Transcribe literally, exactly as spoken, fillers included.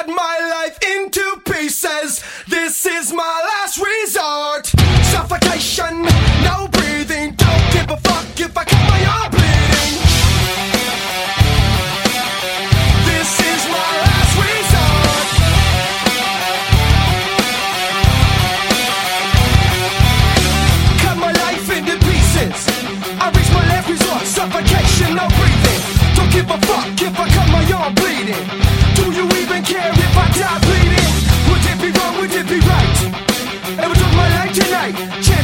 cut my life into pieces. This is my last resort. Suffocation, no breathing. Don't give a fuck if I cut my arm bleeding. This is my last resort. Cut my life into pieces. I reach my last resort. Suffocation, no breathing. Don't give a fuck if I cut my arm bleeding. Do you even care if I die bleeding? Would it be wrong, would it be right? Ever took my life tonight?